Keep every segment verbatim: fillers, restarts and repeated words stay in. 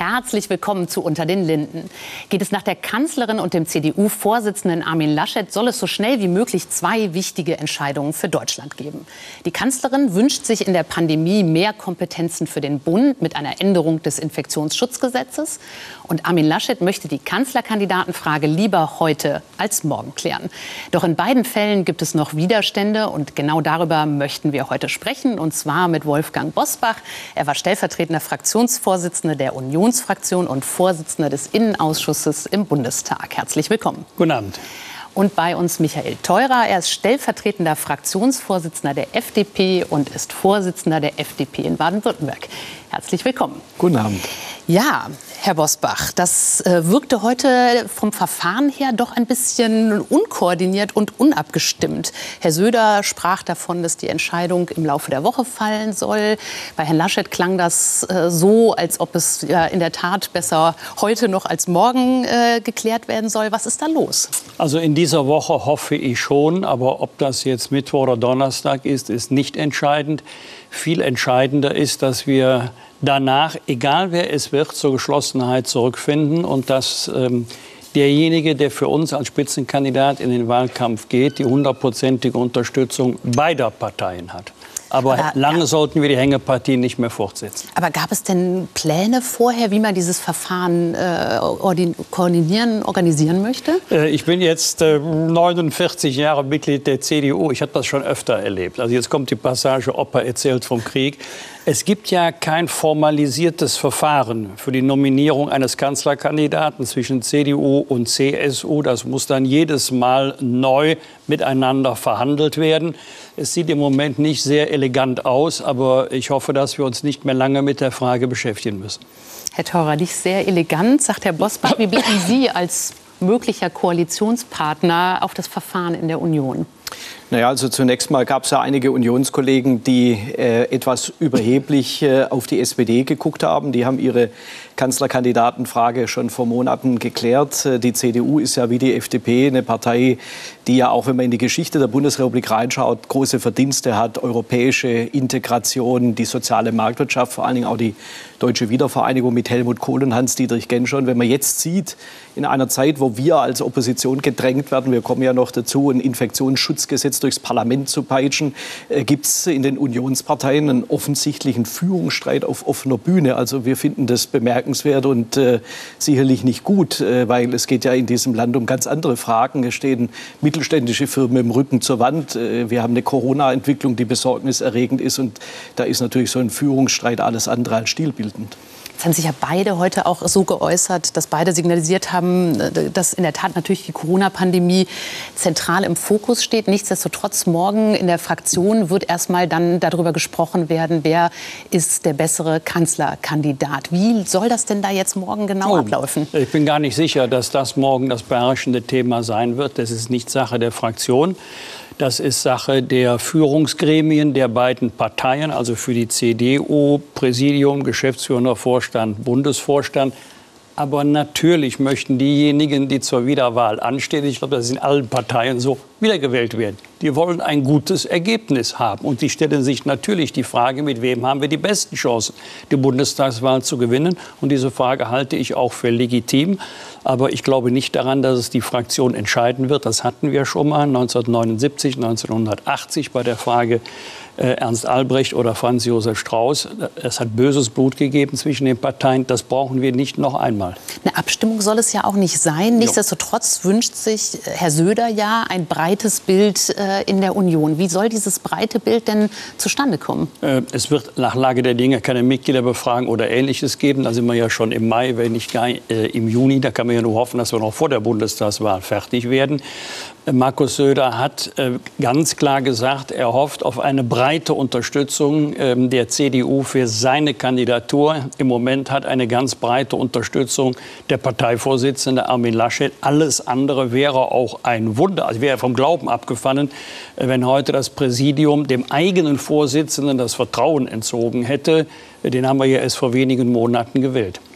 Herzlich willkommen zu Unter den Linden. Geht es nach der Kanzlerin und dem C D U-Vorsitzenden Armin Laschet, soll es so schnell wie möglich zwei wichtige Entscheidungen für Deutschland geben. Die Kanzlerin wünscht sich in der Pandemie mehr Kompetenzen für den Bund mit einer Änderung des Infektionsschutzgesetzes. Und Armin Laschet möchte die Kanzlerkandidatenfrage lieber heute als morgen klären. Doch in beiden Fällen gibt es noch Widerstände und genau darüber möchten wir heute sprechen. Und zwar mit Wolfgang Bosbach. Er war stellvertretender Fraktionsvorsitzender der Unionsfraktion und Vorsitzender des Innenausschusses im Bundestag. Herzlich willkommen. Guten Abend. Und bei uns Michael Theurer. Er ist stellvertretender Fraktionsvorsitzender der F D P und ist Vorsitzender der F D P in Baden-Württemberg. Herzlich willkommen. Guten Abend. Ja, Herr Bosbach, das äh, wirkte heute vom Verfahren her doch ein bisschen unkoordiniert und unabgestimmt. Herr Söder sprach davon, dass die Entscheidung im Laufe der Woche fallen soll. Bei Herrn Laschet klang das äh, so, als ob es ja in der Tat besser heute noch als morgen äh, geklärt werden soll. Was ist da los? Also in dieser Woche hoffe ich schon, aber ob das jetzt Mittwoch oder Donnerstag ist, ist nicht entscheidend. Viel entscheidender ist, dass wir danach, egal wer es wird, zur Geschlossenheit zurückfinden und dass ähm, derjenige, der für uns als Spitzenkandidat in den Wahlkampf geht, die hundertprozentige Unterstützung beider Parteien hat. Aber, Aber lange ja. sollten wir die Hängepartie nicht mehr fortsetzen. Aber gab es denn Pläne vorher, wie man dieses Verfahren äh, koordinieren, organisieren möchte? Äh, ich bin jetzt äh, neunundvierzig Jahre Mitglied der C D U. Ich habe das schon öfter erlebt. Also jetzt kommt die Passage, Opa erzählt vom Krieg. Es gibt ja kein formalisiertes Verfahren für die Nominierung eines Kanzlerkandidaten zwischen C D U und C S U. Das muss dann jedes Mal neu miteinander verhandelt werden. Es sieht im Moment nicht sehr elegant aus, aber ich hoffe, dass wir uns nicht mehr lange mit der Frage beschäftigen müssen. Herr Theurer, nicht sehr elegant, sagt Herr Bosbach. Wie blicken Sie als möglicher Koalitionspartner auf das Verfahren in der Union? Naja, also zunächst mal gab es ja einige Unionskollegen, die äh, etwas überheblich äh, auf die S P D geguckt haben. Die haben ihre Kanzlerkandidatenfrage schon vor Monaten geklärt. Die C D U ist ja wie die F D P eine Partei, die ja auch, wenn man in die Geschichte der Bundesrepublik reinschaut, große Verdienste hat. Europäische Integration, die soziale Marktwirtschaft, vor allen Dingen auch die deutsche Wiedervereinigung mit Helmut Kohl und Hans-Dietrich Genscher. Und wenn man jetzt sieht, in einer Zeit, wo wir als Opposition gedrängt werden, wir kommen ja noch dazu, ein Infektionsschutzgesetz durchs Parlament zu peitschen, äh, gibt es in den Unionsparteien einen offensichtlichen Führungsstreit auf offener Bühne. Also wir finden das bemerkenswert und äh, sicherlich nicht gut, äh, weil es geht ja in diesem Land um ganz andere Fragen. Es stehen mittelständische Firmen im Rücken zur Wand. Äh, wir haben eine Corona-Entwicklung, die besorgniserregend ist. Und da ist natürlich so ein Führungsstreit alles andere als stilbildend. Jetzt haben sich ja beide heute auch so geäußert, dass beide signalisiert haben, dass in der Tat natürlich die Corona-Pandemie zentral im Fokus steht. Nichtsdestotrotz, morgen in der Fraktion wird erst mal dann darüber gesprochen werden, wer ist der bessere Kanzlerkandidat. Wie soll das denn da jetzt morgen genau oh, ablaufen? Ich bin gar nicht sicher, dass das morgen das beherrschende Thema sein wird. Das ist nicht Sache der Fraktion. Das ist Sache der Führungsgremien der beiden Parteien, also für die C D U, Präsidium, Geschäftsführender Vorstand, Bundesvorstand. Aber natürlich möchten diejenigen, die zur Wiederwahl anstehen, ich glaube, das ist in allen Parteien so, wiedergewählt werden. Die wollen ein gutes Ergebnis haben. Und die stellen sich natürlich die Frage, mit wem haben wir die besten Chancen, die Bundestagswahl zu gewinnen. Und diese Frage halte ich auch für legitim. Aber ich glaube nicht daran, dass es die Fraktion entscheiden wird. Das hatten wir schon mal neunzehnhundertneunundsiebzig, neunzehnhundertachtzig bei der Frage äh, Ernst Albrecht oder Franz Josef Strauß. Es hat böses Blut gegeben zwischen den Parteien. Das brauchen wir nicht noch einmal. Eine Abstimmung soll es ja auch nicht sein. Nichtsdestotrotz wünscht sich Herr Söder ja ein breites Bild äh, in der Union. Wie soll dieses breite Bild denn zustande kommen? Äh, es wird nach Lage der Dinge keine Mitgliederbefragung oder Ähnliches geben. Da sind wir ja schon im Mai, wenn nicht gar äh, im Juni. Da kann man ja nur hoffen, dass wir noch vor der Bundestagswahl fertig werden. Markus Söder hat äh, ganz klar gesagt, er hofft auf eine breite Unterstützung äh, der C D U für seine Kandidatur. Im Moment hat eine ganz breite Unterstützung der Parteivorsitzende Armin Laschet. Alles andere wäre auch ein Wunder. Also wäre vom Glauben abgefallen, äh, wenn heute das Präsidium dem eigenen Vorsitzenden das Vertrauen entzogen hätte. Den haben wir ja erst vor wenigen Monaten gewählt.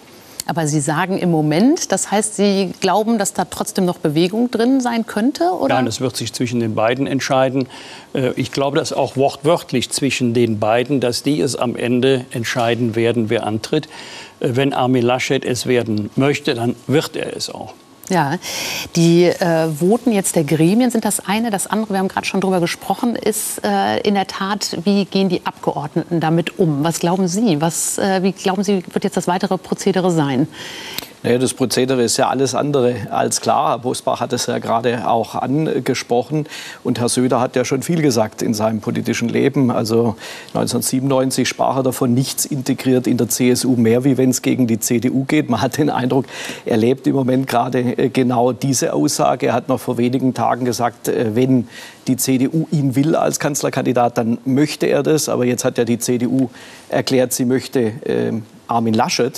Aber Sie sagen im Moment, das heißt, Sie glauben, dass da trotzdem noch Bewegung drin sein könnte? Oder? Nein, es wird sich zwischen den beiden entscheiden. Ich glaube, dass auch wortwörtlich zwischen den beiden, dass die es am Ende entscheiden werden, wer antritt. Wenn Armin Laschet es werden möchte, dann wird er es auch. Ja, die äh, Voten jetzt der Gremien sind das eine. Das andere, wir haben gerade schon drüber gesprochen, ist äh, in der Tat, wie gehen die Abgeordneten damit um? Was glauben Sie? Was, äh, wie glauben Sie, wird jetzt das weitere Prozedere sein? Naja, das Prozedere ist ja alles andere als klar. Herr Bosbach hat es ja gerade auch angesprochen. Und Herr Söder hat ja schon viel gesagt in seinem politischen Leben. Also neunzehnhundertsiebenundneunzig sprach er davon, nichts integriert in der C S U mehr, wie wenn es gegen die C D U geht. Man hat den Eindruck, er lebt im Moment gerade genau diese Aussage. Er hat noch vor wenigen Tagen gesagt, wenn die C D U ihn will als Kanzlerkandidat, dann möchte er das. Aber jetzt hat ja die C D U erklärt, sie möchte äh, Armin Laschet.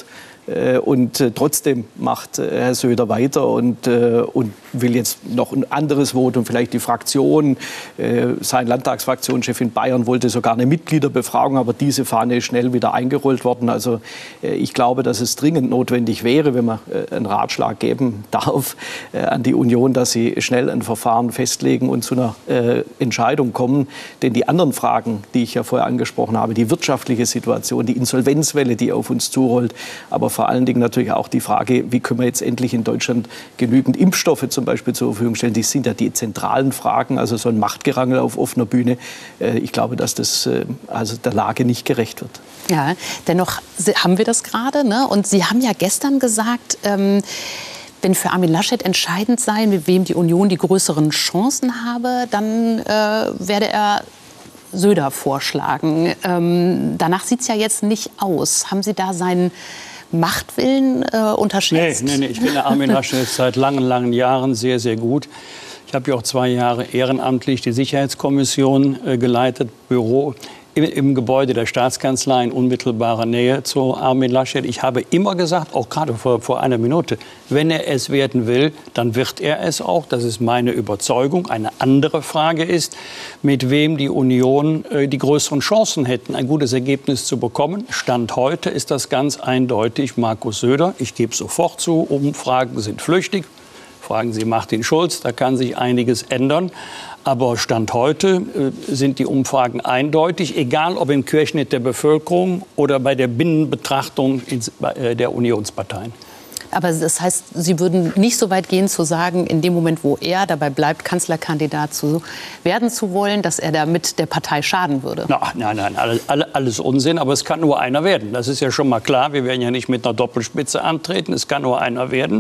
Und äh, trotzdem macht äh, Herr Söder weiter und, äh, und will jetzt noch ein anderes Votum, vielleicht die Fraktion. Äh, sein Landtagsfraktionschef in Bayern wollte sogar eine Mitgliederbefragung, aber diese Fahne ist schnell wieder eingerollt worden. Also äh, ich glaube, dass es dringend notwendig wäre, wenn man äh, einen Ratschlag geben darf äh, an die Union, dass sie schnell ein Verfahren festlegen und zu einer äh, Entscheidung kommen. Denn die anderen Fragen, die ich ja vorher angesprochen habe, die wirtschaftliche Situation, die Insolvenzwelle, die auf uns zurollt, aber vor allen Dingen natürlich auch die Frage, wie können wir jetzt endlich in Deutschland genügend Impfstoffe zum Beispiel zur Verfügung stellen. Die sind ja die zentralen Fragen, also so ein Machtgerangel auf offener Bühne. Ich glaube, dass das also der Lage nicht gerecht wird. Ja, dennoch haben wir das gerade, ne? Und Sie haben ja gestern gesagt, ähm, wenn für Armin Laschet entscheidend sei, mit wem die Union die größeren Chancen habe, dann äh, werde er Söder vorschlagen. Ähm, danach sieht es ja jetzt nicht aus. Haben Sie da seinen Machtwillen äh, unterschätzt? Nee, nee, nee, ich finde Armin Laschet seit langen, langen Jahren sehr, sehr gut. Ich habe ja auch zwei Jahre ehrenamtlich die Sicherheitskommission äh, geleitet, Büro im, im Gebäude der Staatskanzlei in unmittelbarer Nähe zu Armin Laschet. Ich habe immer gesagt, auch gerade vor, vor einer Minute, wenn er es werden will, dann wird er es auch. Das ist meine Überzeugung. Eine andere Frage ist, mit wem die Union äh, die größeren Chancen hätten, ein gutes Ergebnis zu bekommen. Stand heute ist das ganz eindeutig Markus Söder. Ich gebe sofort zu, Umfragen sind flüchtig. Fragen Sie Martin Schulz, da kann sich einiges ändern. Aber Stand heute äh, sind die Umfragen eindeutig, egal ob im Querschnitt der Bevölkerung oder bei der Binnenbetrachtung ins, äh, der Unionsparteien. Aber das heißt, Sie würden nicht so weit gehen zu sagen, in dem Moment, wo er dabei bleibt, Kanzlerkandidat zu werden zu wollen, dass er damit der Partei schaden würde? Na, nein, nein, alles, alles Unsinn. Aber es kann nur einer werden. Das ist ja schon mal klar. Wir werden ja nicht mit einer Doppelspitze antreten. Es kann nur einer werden.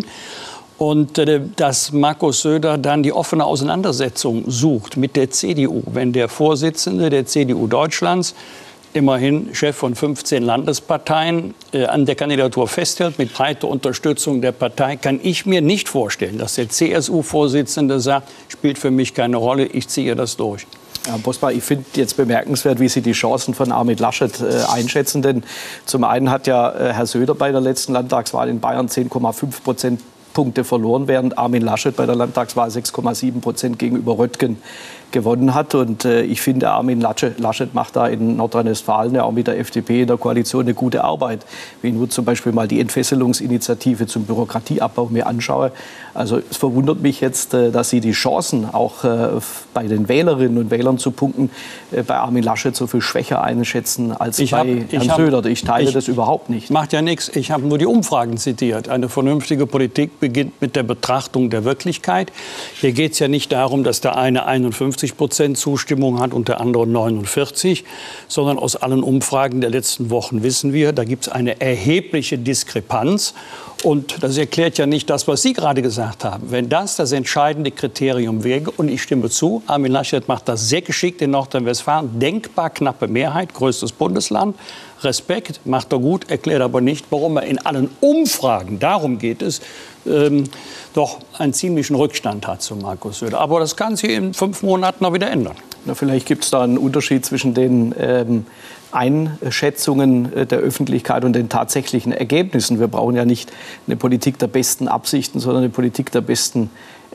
Und äh, dass Markus Söder dann die offene Auseinandersetzung sucht mit der C D U, wenn der Vorsitzende der C D U Deutschlands, immerhin Chef von fünfzehn Landesparteien, äh, an der Kandidatur festhält, mit breiter Unterstützung der Partei, kann ich mir nicht vorstellen, dass der C S U-Vorsitzende sagt, spielt für mich keine Rolle, ich ziehe das durch. Herr Bosbach, ich finde jetzt bemerkenswert, wie Sie die Chancen von Armin Laschet äh, einschätzen. Denn zum einen hat ja äh, Herr Söder bei der letzten Landtagswahl in Bayern zehn Komma fünf Prozent Punkte verloren, während Armin Laschet bei der Landtagswahl sechs Komma sieben Prozent gegenüber Röttgen gewonnen hat. Und äh, ich finde, Armin Laschet, Laschet macht da in Nordrhein-Westfalen ja auch mit der F D P in der Koalition eine gute Arbeit. Wenn ich nur zum Beispiel mal die Entfesselungsinitiative zum Bürokratieabbau mir anschaue. Also es verwundert mich jetzt, äh, dass Sie die Chancen, auch äh, bei den Wählerinnen und Wählern zu punkten, äh, bei Armin Laschet so viel schwächer einschätzen als ich bei hab, Herrn hab, Söder. Ich teile ich, das überhaupt nicht. Macht ja nichts. Ich habe nur die Umfragen zitiert. Eine vernünftige Politik beginnt mit der Betrachtung der Wirklichkeit. Hier geht es ja nicht darum, dass der eine einundfünfzig Prozent Zustimmung hat und der andere neunundvierzig, sondern aus allen Umfragen der letzten Wochen wissen wir, da gibt es eine erhebliche Diskrepanz. Und das erklärt ja nicht das, was Sie gerade gesagt haben. Wenn das das entscheidende Kriterium wäre, und ich stimme zu, Armin Laschet macht das sehr geschickt in Nordrhein-Westfalen, denkbar knappe Mehrheit, größtes Bundesland, Respekt, macht er gut, erklärt aber nicht, warum er in allen Umfragen, darum geht es, ähm, doch einen ziemlichen Rückstand hat zu Markus Söder. Aber das kann sich in fünf Monaten noch wieder ändern. Na, vielleicht gibt es da einen Unterschied zwischen den ähm, Einschätzungen der Öffentlichkeit und den tatsächlichen Ergebnissen. Wir brauchen ja nicht eine Politik der besten Absichten, sondern eine Politik der besten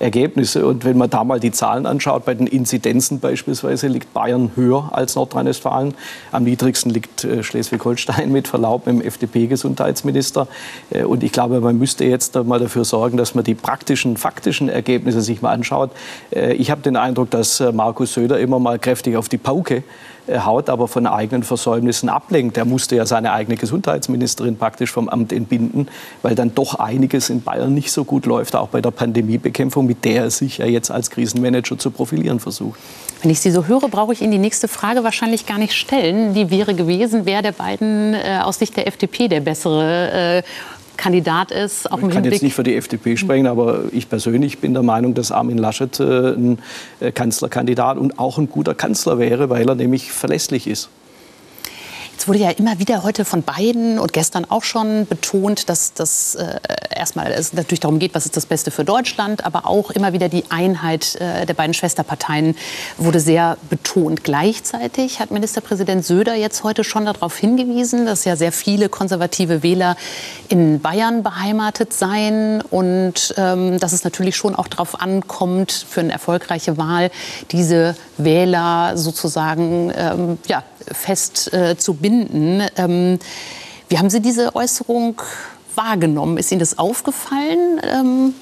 Ergebnisse. Und wenn man da mal die Zahlen anschaut, bei den Inzidenzen beispielsweise liegt Bayern höher als Nordrhein-Westfalen. Am niedrigsten liegt äh, Schleswig-Holstein mit Verlaub mit dem F D P-Gesundheitsminister. Äh, und ich glaube, man müsste jetzt mal dafür sorgen, dass man die praktischen, faktischen Ergebnisse sich mal anschaut. Äh, ich habe den Eindruck, dass äh, Markus Söder immer mal kräftig auf die Pauke haut, aber von eigenen Versäumnissen ablenkt. Er musste ja seine eigene Gesundheitsministerin praktisch vom Amt entbinden, weil dann doch einiges in Bayern nicht so gut läuft, auch bei der Pandemiebekämpfung, mit der er sich ja jetzt als Krisenmanager zu profilieren versucht. Wenn ich Sie so höre, brauche ich Ihnen die nächste Frage wahrscheinlich gar nicht stellen. Die wäre gewesen, wer der beiden äh, aus Sicht der F D P der bessere äh, Kandidat ist. Auch ich kann jetzt nicht für die F D P sprechen, aber ich persönlich bin der Meinung, dass Armin Laschet äh, ein äh, Kanzlerkandidat und auch ein guter Kanzler wäre, weil er nämlich verlässlich ist. Es wurde ja immer wieder heute von beiden und gestern auch schon betont, dass das äh, erstmal es natürlich darum geht, was ist das Beste für Deutschland, aber auch immer wieder die Einheit äh, der beiden Schwesterparteien wurde sehr betont. Gleichzeitig hat Ministerpräsident Söder jetzt heute schon darauf hingewiesen, dass ja sehr viele konservative Wähler in Bayern beheimatet seien und ähm, dass es natürlich schon auch darauf ankommt, für eine erfolgreiche Wahl diese Wähler sozusagen ähm, ja, fest äh, zu binden. Ähm, wie haben Sie diese Äußerung wahrgenommen? Ist Ihnen das aufgefallen? Ähm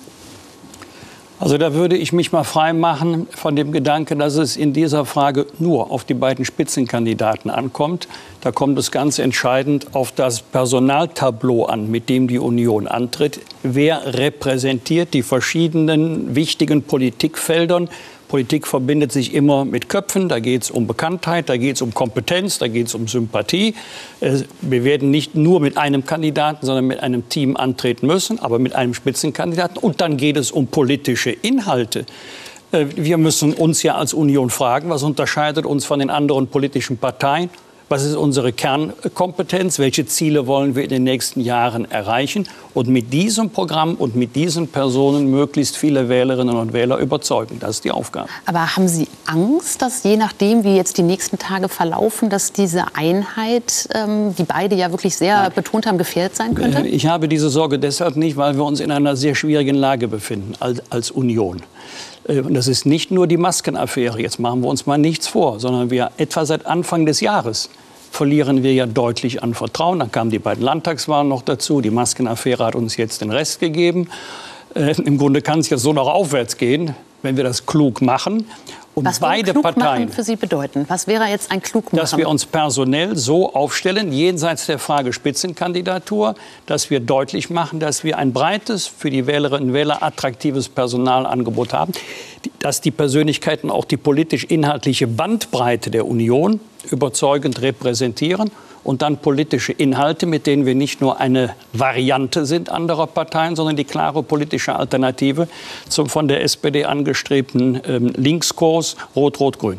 Also da würde ich mich mal frei machen von dem Gedanken, dass es in dieser Frage nur auf die beiden Spitzenkandidaten ankommt. Da kommt es ganz entscheidend auf das Personaltableau an, mit dem die Union antritt. Wer repräsentiert die verschiedenen wichtigen Politikfeldern? Politik verbindet sich immer mit Köpfen, da geht es um Bekanntheit, da geht es um Kompetenz, da geht es um Sympathie. Wir werden nicht nur mit einem Kandidaten, sondern mit einem Team antreten müssen, aber mit einem Spitzenkandidaten. Und dann geht es um politische Inhalte. Wir müssen uns ja als Union fragen, was unterscheidet uns von den anderen politischen Parteien? Was ist unsere Kernkompetenz? Welche Ziele wollen wir in den nächsten Jahren erreichen? Und mit diesem Programm und mit diesen Personen möglichst viele Wählerinnen und Wähler überzeugen. Das ist die Aufgabe. Aber haben Sie Angst, dass je nachdem, wie jetzt die nächsten Tage verlaufen, dass diese Einheit, ähm, die beide ja wirklich sehr Nein. betont haben, gefährdet sein könnte? Ich habe diese Sorge deshalb nicht, weil wir uns in einer sehr schwierigen Lage befinden als, als Union. Und das ist nicht nur die Maskenaffäre. Jetzt machen wir uns mal nichts vor, sondern wir etwa seit Anfang des Jahres verlieren wir ja deutlich an Vertrauen. Dann kamen die beiden Landtagswahlen noch dazu. Die Maskenaffäre hat uns jetzt den Rest gegeben. Äh, Im Grunde kann es jetzt so noch aufwärts gehen, wenn wir das klug machen. Und was würde beide klug Parteien machen für Sie bedeuten? Was wäre jetzt ein klug machen? Dass wir uns personell so aufstellen, jenseits der Frage Spitzenkandidatur, dass wir deutlich machen, dass wir ein breites, für die Wählerinnen und Wähler attraktives Personalangebot haben, dass die Persönlichkeiten auch die politisch-inhaltliche Bandbreite der Union überzeugend repräsentieren und dann politische Inhalte, mit denen wir nicht nur eine Variante sind anderer Parteien, sondern die klare politische Alternative zum von der S P D angestrebten ähm, Linkskurs Rot-Rot-Grün.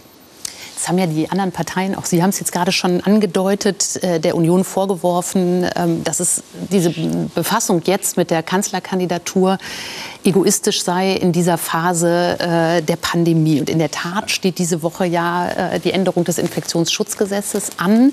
Das haben ja die anderen Parteien, auch Sie haben es jetzt gerade schon angedeutet, äh, der Union vorgeworfen, ähm, dass es diese Befassung jetzt mit der Kanzlerkandidatur egoistisch sei in dieser Phase äh, der Pandemie. Und in der Tat steht diese Woche ja äh, die Änderung des Infektionsschutzgesetzes an.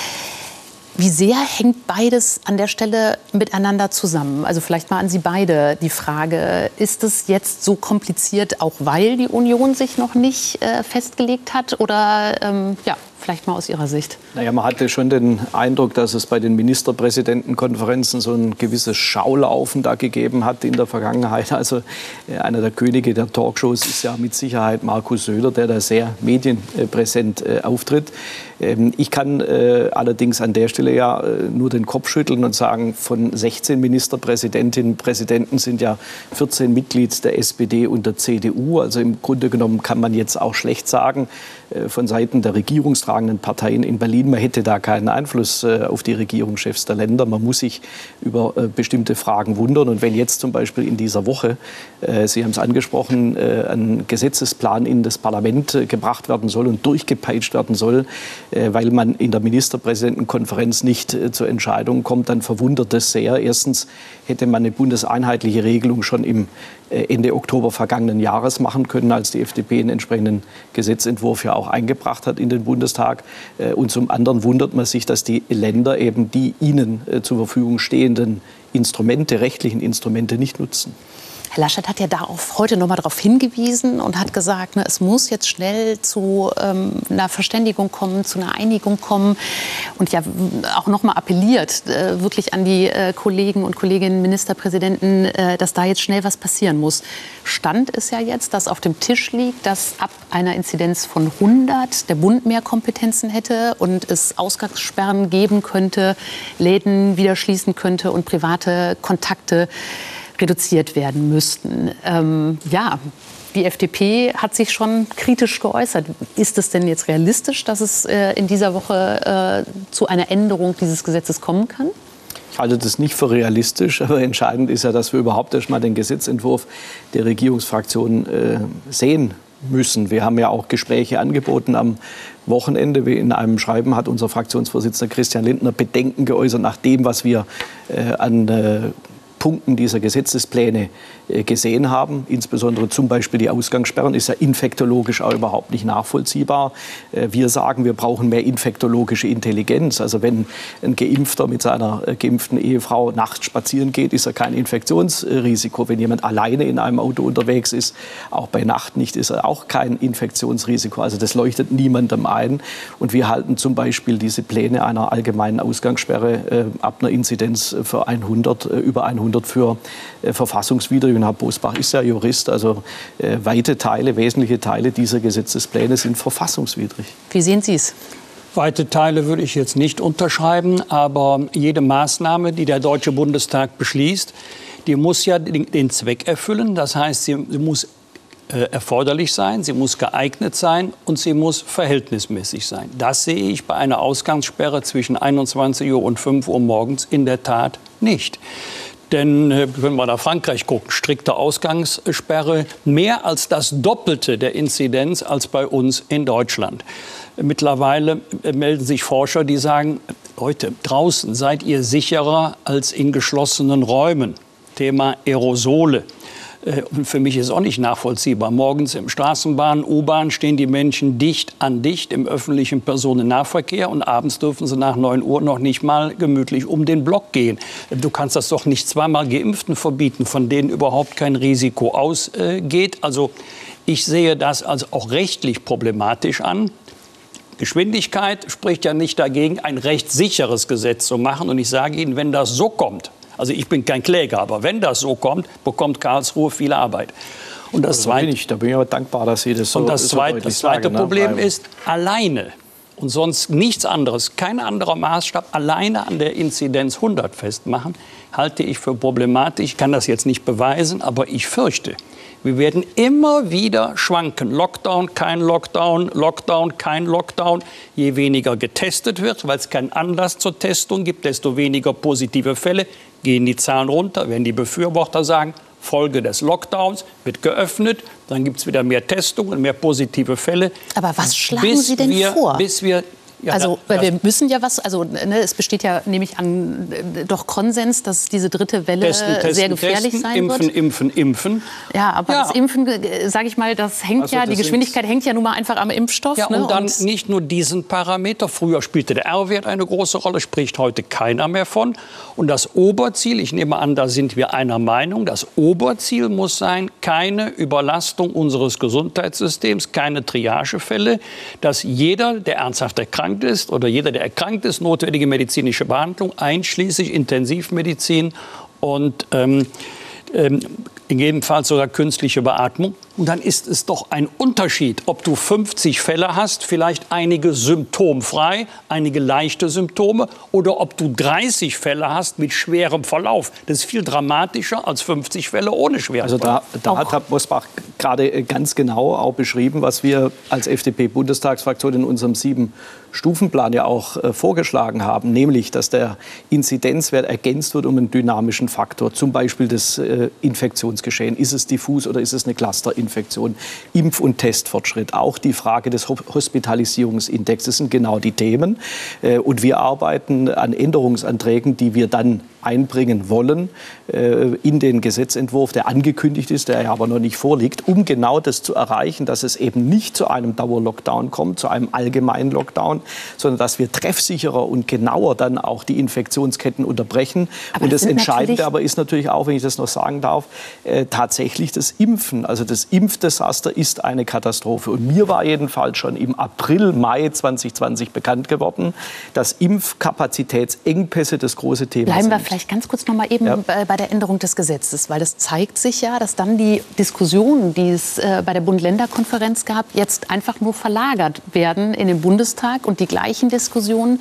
Wie sehr hängt beides an der Stelle miteinander zusammen? Also vielleicht mal an Sie beide die Frage, ist es jetzt so kompliziert, auch weil die Union sich noch nicht äh, festgelegt hat? Oder ähm, ja, vielleicht mal aus Ihrer Sicht. Naja, man hatte schon den Eindruck, dass es bei den Ministerpräsidentenkonferenzen so ein gewisses Schaulaufen da gegeben hat in der Vergangenheit. Also äh, einer der Könige der Talkshows ist ja mit Sicherheit Markus Söder, der da sehr medienpräsent äh, auftritt. Ähm, ich kann äh, allerdings an der Stelle ja äh, nur den Kopf schütteln und sagen, von sechzehn Ministerpräsidentinnen und Präsidenten sind ja vierzehn Mitglied der S P D und der C D U. Also im Grunde genommen kann man jetzt auch schlecht sagen, äh, von Seiten der regierungstragenden Parteien in Berlin, man hätte da keinen Einfluss äh, auf die Regierungschefs der Länder. Man muss sich über äh, bestimmte Fragen wundern. Und wenn jetzt zum Beispiel in dieser Woche, äh, Sie haben es angesprochen, äh, ein Gesetzesplan in das Parlament äh, gebracht werden soll und durchgepeitscht werden soll, äh, weil man in der Ministerpräsidentenkonferenz nicht äh, zur Entscheidung kommt, dann verwundert das sehr. Erstens hätte man eine bundeseinheitliche Regelung schon im äh, Ende Oktober vergangenen Jahres machen können, als die F D P einen entsprechenden Gesetzentwurf ja auch eingebracht hat in den Bundestag. Und zum anderen wundert man sich, dass die Länder eben die ihnen zur Verfügung stehenden Instrumente, rechtlichen Instrumente nicht nutzen. Herr Laschet hat ja darauf heute noch mal darauf hingewiesen und hat gesagt, ne, es muss jetzt schnell zu ähm, einer Verständigung kommen, zu einer Einigung kommen. Und ja auch noch mal appelliert, äh, wirklich an die äh, Kollegen und Kolleginnen, Ministerpräsidenten, äh, dass da jetzt schnell was passieren muss. Stand ist ja jetzt, dass auf dem Tisch liegt, dass ab einer Inzidenz von hundert der Bund mehr Kompetenzen hätte und es Ausgangssperren geben könnte, Läden wieder schließen könnte und private Kontakte reduziert werden müssten. Ähm, ja, die F D P hat sich schon kritisch geäußert. Ist es denn jetzt realistisch, dass es äh, in dieser Woche äh, zu einer Änderung dieses Gesetzes kommen kann? Ich halte das nicht für realistisch, aber entscheidend ist ja, dass wir überhaupt erst mal den Gesetzentwurf der Regierungsfraktion äh, sehen müssen. Wir haben ja auch Gespräche angeboten am Wochenende. In einem Schreiben hat unser Fraktionsvorsitzender Christian Lindner Bedenken geäußert nach dem, was wir äh, an äh, Punkten dieser Gesetzespläne äh, gesehen haben. Insbesondere zum Beispiel die Ausgangssperren ist ja infektologisch auch überhaupt nicht nachvollziehbar. Äh, wir sagen, wir brauchen mehr infektologische Intelligenz. Also wenn ein Geimpfter mit seiner äh, geimpften Ehefrau nachts spazieren geht, ist er kein Infektionsrisiko. Wenn jemand alleine in einem Auto unterwegs ist, auch bei Nacht nicht, ist er auch kein Infektionsrisiko. Also das leuchtet niemandem ein. Und wir halten zum Beispiel diese Pläne einer allgemeinen Ausgangssperre äh, ab einer Inzidenz für hundert, äh, über hundert für äh, verfassungswidrig. Und Herr Bosbach ist ja Jurist, also äh, weite Teile, wesentliche Teile dieser Gesetzespläne sind verfassungswidrig. Wie sehen Sie es? Weite Teile würde ich jetzt nicht unterschreiben, aber jede Maßnahme, die der Deutsche Bundestag beschließt, die muss ja den, den Zweck erfüllen. Das heißt, sie, sie muss äh, erforderlich sein, sie muss geeignet sein und sie muss verhältnismäßig sein. Das sehe ich bei einer Ausgangssperre zwischen einundzwanzig Uhr und fünf Uhr morgens in der Tat nicht. Denn, wenn wir nach Frankreich gucken, strikte Ausgangssperre, mehr als das Doppelte der Inzidenz als bei uns in Deutschland. Mittlerweile melden sich Forscher, die sagen, Leute, draußen seid ihr sicherer als in geschlossenen Räumen. Thema Aerosole. Und für mich ist auch nicht nachvollziehbar. Morgens im Straßenbahn, U-Bahn stehen die Menschen dicht an dicht im öffentlichen Personennahverkehr und abends dürfen sie nach neun Uhr noch nicht mal gemütlich um den Block gehen. Du kannst das doch nicht zweimal Geimpften verbieten, von denen überhaupt kein Risiko ausgeht. Also ich sehe das als auch rechtlich problematisch an. Geschwindigkeit spricht ja nicht dagegen, ein rechtssicheres Gesetz zu machen. Und ich sage Ihnen, wenn das so kommt, also ich bin kein Kläger, aber wenn das so kommt, bekommt Karlsruhe viel Arbeit. Und das also zweite, bin ich, da bin ich aber dankbar, dass Sie das so, und das so zweite, das zweite sagen, Problem ne? ist, alleine und sonst nichts anderes, kein anderer Maßstab, alleine an der Inzidenz hundert festmachen, halte ich für problematisch. Ich kann das jetzt nicht beweisen, aber ich fürchte, wir werden immer wieder schwanken. Lockdown, kein Lockdown, Lockdown, kein Lockdown. Je weniger getestet wird, weil es keinen Anlass zur Testung gibt, desto weniger positive Fälle, gehen die Zahlen runter. Wenn die Befürworter sagen, Folge des Lockdowns wird geöffnet, dann gibt es wieder mehr Testungen, mehr positive Fälle. Aber was schlagen Sie denn wir, vor? Bis wir Ja, also das, wir müssen ja was, also ne, es besteht ja, nehme ich an, doch Konsens, dass diese dritte Welle testen, testen, sehr gefährlich testen, sein impfen, wird. Impfen, impfen, impfen. Ja, aber ja. das Impfen, sage ich mal, das hängt also ja, das die Geschwindigkeit hängt ja nun mal einfach am Impfstoff. Ja, ne? und dann und nicht nur diesen Parameter. Früher spielte der R-Wert eine große Rolle, spricht heute keiner mehr von. Und das Oberziel, ich nehme an, da sind wir einer Meinung, das Oberziel muss sein, keine Überlastung unseres Gesundheitssystems, keine Triagefälle, dass jeder, der ernsthaft erkrankt ist oder jeder, der erkrankt ist, notwendige medizinische Behandlung, einschließlich Intensivmedizin und ähm, ähm, in jedem Fall sogar künstliche Beatmung. Und dann ist es doch ein Unterschied, ob du fünfzig Fälle hast, vielleicht einige symptomfrei, einige leichte Symptome, oder ob du dreißig Fälle hast mit schwerem Verlauf. Das ist viel dramatischer als fünfzig Fälle ohne schweren Also da, da hat Herr Bosbach gerade ganz genau auch beschrieben, was wir als F D P-Bundestagsfraktion in unserem Sieben-Stufen-Plan ja auch äh, vorgeschlagen haben, nämlich, dass der Inzidenzwert ergänzt wird um einen dynamischen Faktor, zum Beispiel das äh, Infektionsgeschehen. Ist es diffus oder ist es eine Clusterinfektion? Impf- und Testfortschritt, auch die Frage des Hospitalisierungsindex, das sind genau die Themen. Äh, und wir arbeiten an Änderungsanträgen, die wir dann einbringen wollen äh, in den Gesetzentwurf, der angekündigt ist, der ja aber noch nicht vorliegt, um genau das zu erreichen, dass es eben nicht zu einem Dauerlockdown kommt, zu einem allgemeinen Lockdown, sondern dass wir treffsicherer und genauer dann auch die Infektionsketten unterbrechen. Aber und das, das Entscheidende aber ist natürlich auch, wenn ich das noch sagen darf, äh, tatsächlich das Impfen. Also das Impfdesaster ist eine Katastrophe. Und mir war jedenfalls schon im April, Mai zwanzig zwanzig bekannt geworden, dass Impfkapazitätsengpässe das große Thema Bleiben sind. wir vielleicht ganz kurz noch mal eben Ja. bei der Änderung des Gesetzes, weil das zeigt sich ja, dass dann die Diskussionen, die es äh, bei der Bund-Länder-Konferenz gab, jetzt einfach nur verlagert werden in den Bundestag und die gleichen Diskussionen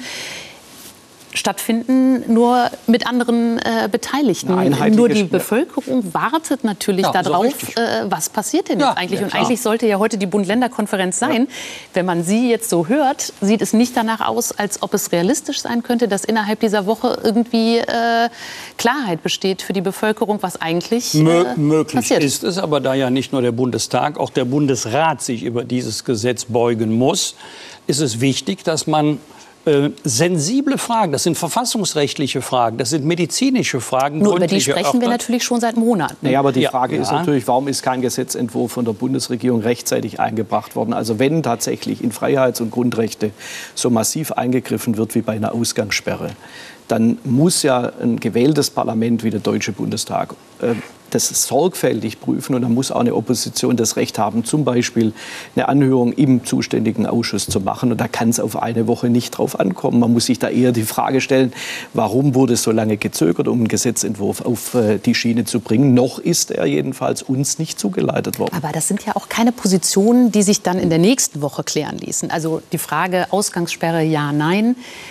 stattfinden, nur mit anderen äh, Beteiligten. Nur die Bevölkerung wartet natürlich ja, darauf, so äh, was passiert denn ja, jetzt eigentlich. Ja, und eigentlich sollte ja heute die Bund-Länder-Konferenz sein. Ja. Wenn man sie jetzt so hört, sieht es nicht danach aus, als ob es realistisch sein könnte, dass innerhalb dieser Woche irgendwie äh, Klarheit besteht für die Bevölkerung, was eigentlich äh, Mö möglich passiert. ist es, aber da ja nicht nur der Bundestag, auch der Bundesrat sich über dieses Gesetz beugen muss, ist es wichtig, dass man Äh, sensible Fragen, das sind verfassungsrechtliche Fragen, das sind medizinische Fragen. Nur über die sprechen wir natürlich schon seit Monaten. Naja, aber die ja, Frage ja. ist natürlich, warum ist kein Gesetzentwurf von der Bundesregierung rechtzeitig eingebracht worden? Also wenn tatsächlich in Freiheits- und Grundrechte so massiv eingegriffen wird wie bei einer Ausgangssperre, dann muss ja ein gewähltes Parlament wie der Deutsche Bundestag äh, das sorgfältig prüfen. Und dann muss auch eine Opposition das Recht haben, zum Beispiel eine Anhörung im zuständigen Ausschuss zu machen. Und da kann es auf eine Woche nicht drauf ankommen. Man muss sich da eher die Frage stellen, warum wurde es so lange gezögert, um einen Gesetzentwurf auf äh, die Schiene zu bringen. Noch ist er jedenfalls uns nicht zugeleitet worden. Aber das sind ja auch keine Positionen, die sich dann in der nächsten Woche klären ließen. Also die Frage Ausgangssperre ja, nein.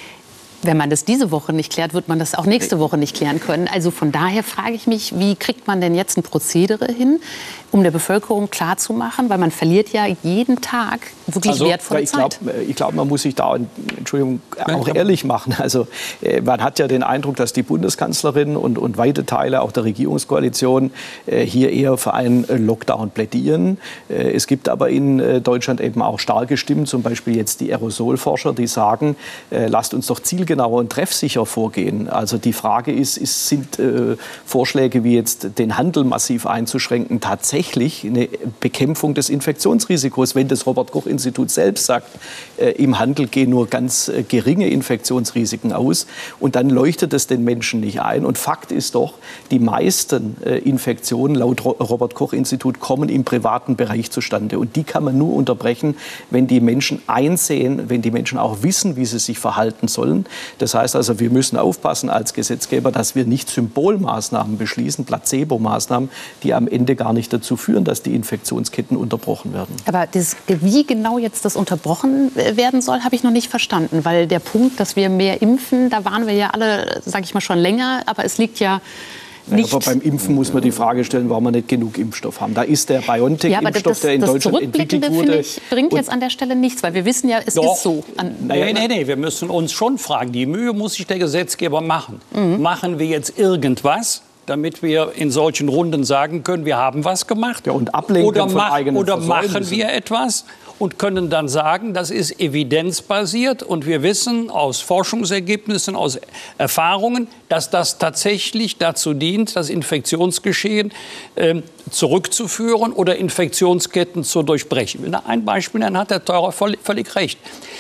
Wenn man das diese Woche nicht klärt, wird man das auch nächste Woche nicht klären können. Also von daher frage ich mich, wie kriegt man denn jetzt ein Prozedere hin, um der Bevölkerung klarzumachen, weil man verliert ja jeden Tag wirklich also, wertvolle ja, ich glaub, Zeit. Ich glaube, man muss sich da, Entschuldigung, auch ehrlich machen. Also äh, man hat ja den Eindruck, dass die Bundeskanzlerin und, und weite Teile auch der Regierungskoalition äh, hier eher für einen Lockdown plädieren. Äh, es gibt aber in äh, Deutschland eben auch starke Stimmen, zum Beispiel jetzt die Aerosolforscher, die sagen, äh, lasst uns doch zielgenauer und treffsicher vorgehen. Also die Frage ist, ist sind äh, Vorschläge wie jetzt den Handel massiv einzuschränken tatsächlich eine Bekämpfung des Infektionsrisikos, wenn das Robert-Koch-Institut selbst sagt, äh, im Handel gehen nur ganz äh, geringe Infektionsrisiken aus und dann leuchtet es den Menschen nicht ein. Und Fakt ist doch, die meisten äh, Infektionen laut Ro- Robert-Koch-Institut kommen im privaten Bereich zustande und die kann man nur unterbrechen, wenn die Menschen einsehen, wenn die Menschen auch wissen, wie sie sich verhalten sollen. Das heißt also, wir müssen aufpassen als Gesetzgeber, dass wir nicht Symbolmaßnahmen beschließen, Placebo-Maßnahmen, die am Ende gar nicht dazu führen, dass die Infektionsketten unterbrochen werden. Aber das, wie genau jetzt das unterbrochen werden soll, habe ich noch nicht verstanden. Weil der Punkt, dass wir mehr impfen, da waren wir ja alle, sage ich mal, schon länger. Aber es liegt ja nicht. Aber beim Impfen muss man die Frage stellen, warum wir nicht genug Impfstoff haben. Da ist der BioNTech-Impfstoff, ja, der in das Deutschland entwickelt wurde. Finde ich, bringt jetzt an der Stelle nichts, weil wir wissen ja, es Doch. ist so. An Nee, nee, nee, wir müssen uns schon fragen, die Mühe muss sich der Gesetzgeber machen. Mhm. Machen wir jetzt irgendwas, damit wir in solchen Runden sagen können, wir haben was gemacht? Ja, und ablenken oder von mach, eigenen Oder machen Versäumnissen. wir etwas und können dann sagen, das ist evidenzbasiert und wir wissen aus Forschungsergebnissen, aus Erfahrungen, dass das tatsächlich dazu dient, das Infektionsgeschehen äh, zurückzuführen oder Infektionsketten zu durchbrechen. Wenn er ein Beispiel nennen, hat der Theurer völlig, völlig recht.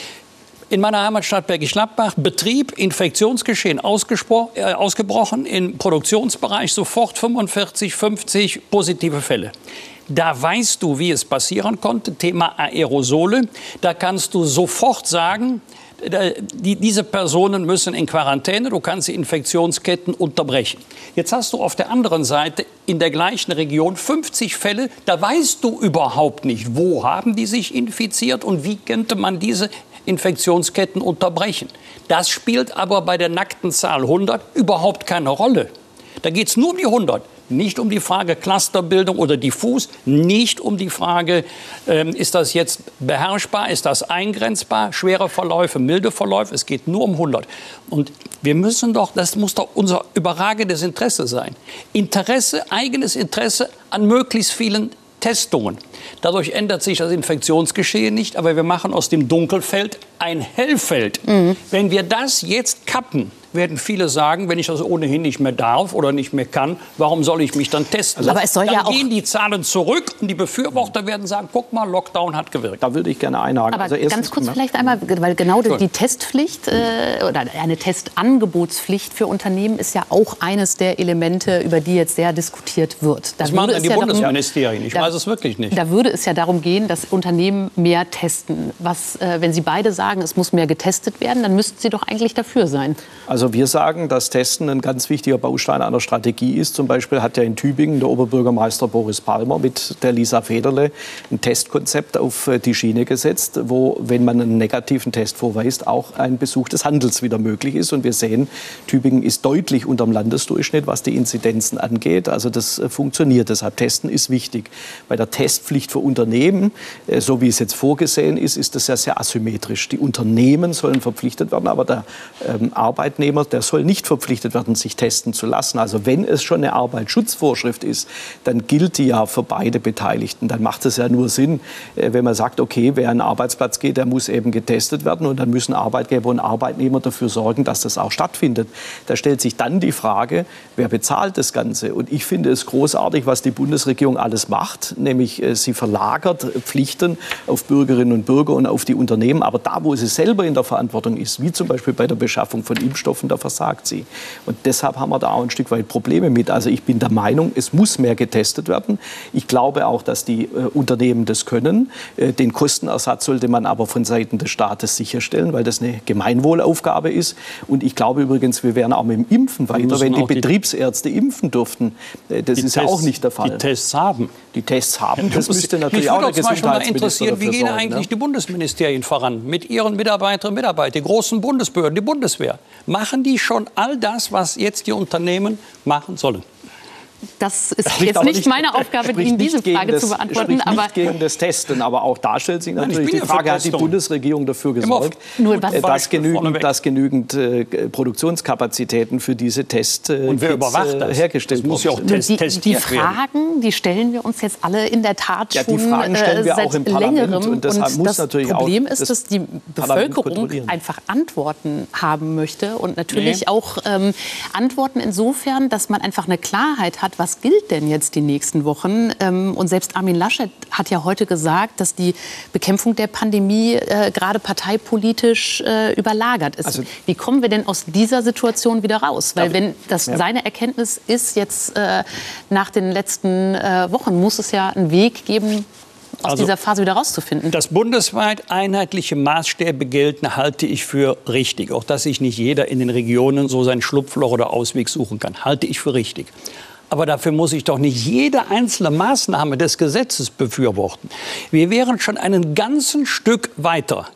In meiner Heimatstadt Bergisch Gladbach, Betrieb, Infektionsgeschehen äh, ausgebrochen, im Produktionsbereich sofort fünfundvierzig, fünfzig positive Fälle. Da weißt du, wie es passieren konnte, Thema Aerosole. Da kannst du sofort sagen, die, diese Personen müssen in Quarantäne, du kannst die Infektionsketten unterbrechen. Jetzt hast du auf der anderen Seite in der gleichen Region fünfzig Fälle, da weißt du überhaupt nicht, wo haben die sich infiziert und wie könnte man diese Infektionsketten unterbrechen. Das spielt aber bei der nackten Zahl hundert überhaupt keine Rolle. Da geht es nur um die hundert. Nicht um die Frage Clusterbildung oder diffus, nicht um die Frage, ähm, ist das jetzt beherrschbar, ist das eingrenzbar, schwere Verläufe, milde Verläufe, es geht nur um hundert. Und wir müssen doch, das muss doch unser überragendes Interesse sein. Interesse, eigenes Interesse an möglichst vielen Testungen. Dadurch ändert sich das Infektionsgeschehen nicht, aber wir machen aus dem Dunkelfeld ein Hellfeld. Mhm. Wenn wir das jetzt kappen, werden viele sagen, wenn ich das ohnehin nicht mehr darf oder nicht mehr kann, warum soll ich mich dann testen? Also, aber es soll dann ja auch gehen die Zahlen zurück und die Befürworter werden sagen, guck mal, Lockdown hat gewirkt. Da würde ich gerne einhaken. Aber also ganz kurz vielleicht einmal, weil genau die, die Testpflicht äh, oder eine Testangebotspflicht für Unternehmen ist ja auch eines der Elemente, über die jetzt sehr diskutiert wird. Da das machen dann die ja Bundesministerien. Darum, ich da, weiß es wirklich nicht. Da würde es ja darum gehen, dass Unternehmen mehr testen. Was, äh, wenn Sie beide sagen, es muss mehr getestet werden, dann müssten Sie doch eigentlich dafür sein. Also wir sagen, dass Testen ein ganz wichtiger Baustein einer Strategie ist. Zum Beispiel hat ja in Tübingen der Oberbürgermeister Boris Palmer mit der Lisa Federle ein Testkonzept auf die Schiene gesetzt, wo, wenn man einen negativen Test vorweist, auch ein Besuch des Handels wieder möglich ist. Und wir sehen, Tübingen ist deutlich unter dem Landesdurchschnitt, was die Inzidenzen angeht. Also das funktioniert. Deshalb Testen ist wichtig. Bei der Testpflicht für Unternehmen, so wie es jetzt vorgesehen ist, ist das ja sehr asymmetrisch. Die Unternehmen sollen verpflichtet werden, aber der ähm, Arbeitnehmer, der soll nicht verpflichtet werden, sich testen zu lassen. Also wenn es schon eine Arbeitsschutzvorschrift ist, dann gilt die ja für beide Beteiligten. Dann macht es ja nur Sinn, äh, wenn man sagt, okay, wer an einen Arbeitsplatz geht, der muss eben getestet werden und dann müssen Arbeitgeber und Arbeitnehmer dafür sorgen, dass das auch stattfindet. Da stellt sich dann die Frage, wer bezahlt das Ganze? Und ich finde es großartig, was die Bundesregierung alles macht, nämlich äh, sie verlagert Pflichten auf Bürgerinnen und Bürger und auf die Unternehmen. Aber da, wo sie selber in der Verantwortung ist, wie zum Beispiel bei der Beschaffung von Impfstoffen, da versagt sie. Und deshalb haben wir da auch ein Stück weit Probleme mit. Also ich bin der Meinung, es muss mehr getestet werden. Ich glaube auch, dass die äh, Unternehmen das können. Äh, den Kostenersatz sollte man aber von Seiten des Staates sicherstellen, weil das eine Gemeinwohlaufgabe ist. Und ich glaube übrigens, wir wären auch mit dem Impfen weiter, wenn die Betriebsärzte impfen dürften. Äh, das ist ja auch nicht der Fall. Die Tests haben. Die Tests haben. Das müsste natürlich auch der Gesundheitsminister interessieren, wie gehen sorgen, eigentlich ne? die Bundesministerien voran mit ihren Mitarbeiterinnen und Mitarbeitern, die großen Bundesbehörden, die Bundeswehr? Machen die schon all das, was jetzt die Unternehmen machen sollen? Das ist jetzt nicht, nicht meine Aufgabe, Ihnen diese Frage das, zu beantworten. Aber nicht gegen das Testen, aber auch da stellt sich natürlich Nein, die Frage, hat die Bundesregierung dafür gesorgt, Nur was dass genügend, dass genügend äh, Produktionskapazitäten für diese Tests äh, und wer überwacht das? hergestellt das muss ja auch test, die, testiert die Fragen, die stellen wir uns jetzt alle in der Tat ja, schon die Fragen stellen wir seit auch im Parlament längerem. Und, deshalb und muss das natürlich Problem auch ist, das dass die Bevölkerung einfach Antworten haben möchte und natürlich nee. auch ähm, Antworten insofern, dass man einfach eine Klarheit hat, was gilt denn jetzt die nächsten Wochen. Und selbst Armin Laschet hat ja heute gesagt, dass die Bekämpfung der Pandemie äh, gerade parteipolitisch äh, überlagert ist. Also, wie kommen wir denn aus dieser Situation wieder raus? Weil wenn das ja. seine Erkenntnis ist, jetzt äh, nach den letzten äh, Wochen, muss es ja einen Weg geben, aus also, dieser Phase wieder rauszufinden. Dass bundesweit einheitliche Maßstäbe gelten, halte ich für richtig. Auch dass sich nicht jeder in den Regionen so sein Schlupfloch oder Ausweg suchen kann, halte ich für richtig. Aber dafür muss ich doch nicht jede einzelne Maßnahme des Gesetzes befürworten. Wir wären schon einen ganzen Stück weiter,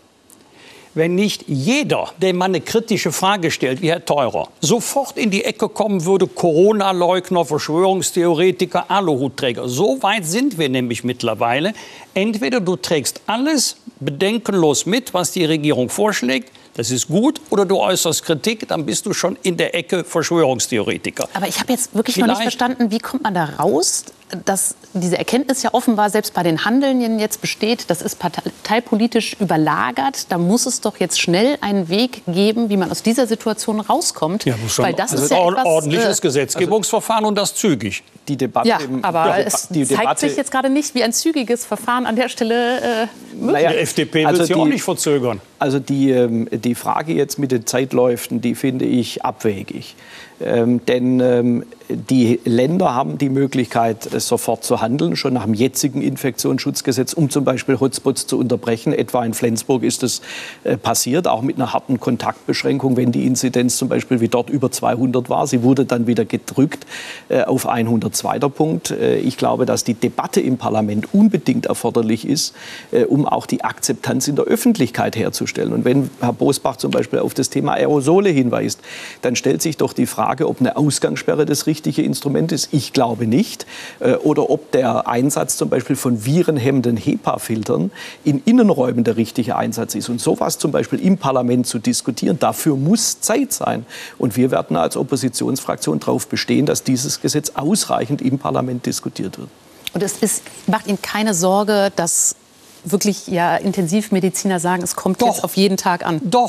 wenn nicht jeder, der mal eine kritische Frage stellt, wie Herr Theurer, sofort in die Ecke kommen würde, Corona-Leugner, Verschwörungstheoretiker, Aluhutträger. So weit sind wir nämlich mittlerweile. Entweder du trägst alles bedenkenlos mit, was die Regierung vorschlägt, das ist gut, oder du äußerst Kritik, dann bist du schon in der Ecke Verschwörungstheoretiker. Aber ich habe jetzt wirklich Vielleicht noch nicht verstanden, wie kommt man da raus, dass diese Erkenntnis ja offenbar selbst bei den Handelnden jetzt besteht, das ist parteipolitisch überlagert, da muss es doch jetzt schnell einen Weg geben, wie man aus dieser Situation rauskommt. Ja, muss schon. Weil das also ist ja ein etwas, ordentliches äh, Gesetzgebungsverfahren und das zügig. Die Debatte ja, im, aber ja, es die zeigt Debatte, sich jetzt gerade nicht, wie ein zügiges Verfahren an der Stelle äh, möglich naja, die F D P also will sich die, auch nicht verzögern. Also die, ähm, die Frage jetzt mit den Zeitläufen, die finde ich abwegig. Ähm, denn ähm, die Länder haben die Möglichkeit, äh, sofort zu handeln, schon nach dem jetzigen Infektionsschutzgesetz, um zum Beispiel Hotspots zu unterbrechen. Etwa in Flensburg ist das äh, passiert, auch mit einer harten Kontaktbeschränkung, wenn die Inzidenz zum Beispiel wie dort über zweihundert war. Sie wurde dann wieder gedrückt äh, auf hundertzweiter Punkt. Äh, ich glaube, dass die Debatte im Parlament unbedingt erforderlich ist, äh, um auch die Akzeptanz in der Öffentlichkeit herzustellen. Und wenn Herr Bosbach zum Beispiel auf das Thema Aerosole hinweist, dann stellt sich doch die Frage, ob eine Ausgangssperre das richtige Instrument ist. Ich glaube nicht. Oder ob der Einsatz zum Beispiel von virenhemmenden HEPA-Filtern in Innenräumen der richtige Einsatz ist. Und sowas zum Beispiel im Parlament zu diskutieren, dafür muss Zeit sein. Und wir werden als Oppositionsfraktion darauf bestehen, dass dieses Gesetz ausreichend im Parlament diskutiert wird. Und es ist, macht Ihnen keine Sorge, dass wirklich ja Intensivmediziner sagen, es kommt Doch. jetzt auf jeden Tag an? Doch.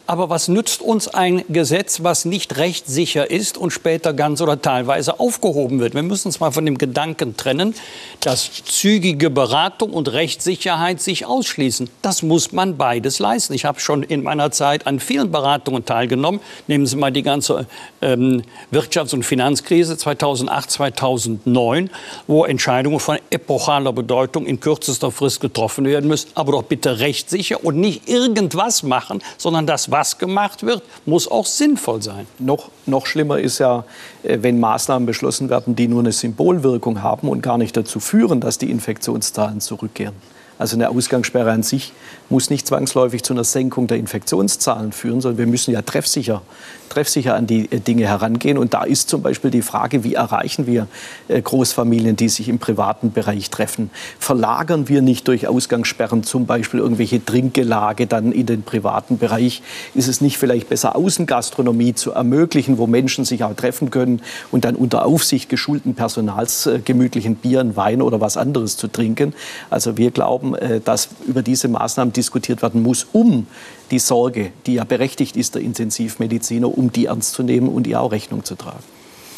Aber was nützt uns ein Gesetz, was nicht rechtssicher ist und später ganz oder teilweise aufgehoben wird? Wir müssen uns mal von dem Gedanken trennen, dass zügige Beratung und Rechtssicherheit sich ausschließen. Das muss man beides leisten. Ich habe schon in meiner Zeit an vielen Beratungen teilgenommen. Nehmen Sie mal die ganze ähm, Wirtschafts- und Finanzkrise zweitausendacht, zweitausendneun, wo Entscheidungen von epochaler Bedeutung in kürzester Frist getroffen werden müssen. Aber doch bitte rechtssicher und nicht irgendwas machen, sondern das, was gemacht wird, muss auch sinnvoll sein. Noch, noch schlimmer ist ja, wenn Maßnahmen beschlossen werden, die nur eine Symbolwirkung haben und gar nicht dazu führen, dass die Infektionszahlen zurückkehren. Also eine Ausgangssperre an sich muss nicht zwangsläufig zu einer Senkung der Infektionszahlen führen, sondern wir müssen ja treffsicher, treffsicher an die Dinge herangehen. Und da ist zum Beispiel die Frage, wie erreichen wir Großfamilien, die sich im privaten Bereich treffen? Verlagern wir nicht durch Ausgangssperren zum Beispiel irgendwelche Trinkgelage dann in den privaten Bereich? Ist es nicht vielleicht besser, Außengastronomie zu ermöglichen, wo Menschen sich auch treffen können und dann unter Aufsicht geschulten Personals äh, gemütlichen Bier, Wein oder was anderes zu trinken? Also wir glauben, äh, dass über diese Maßnahmen diskutiert werden muss, um die Sorge, die ja berechtigt ist, der Intensivmediziner, um die ernst zu nehmen und ihr auch Rechnung zu tragen.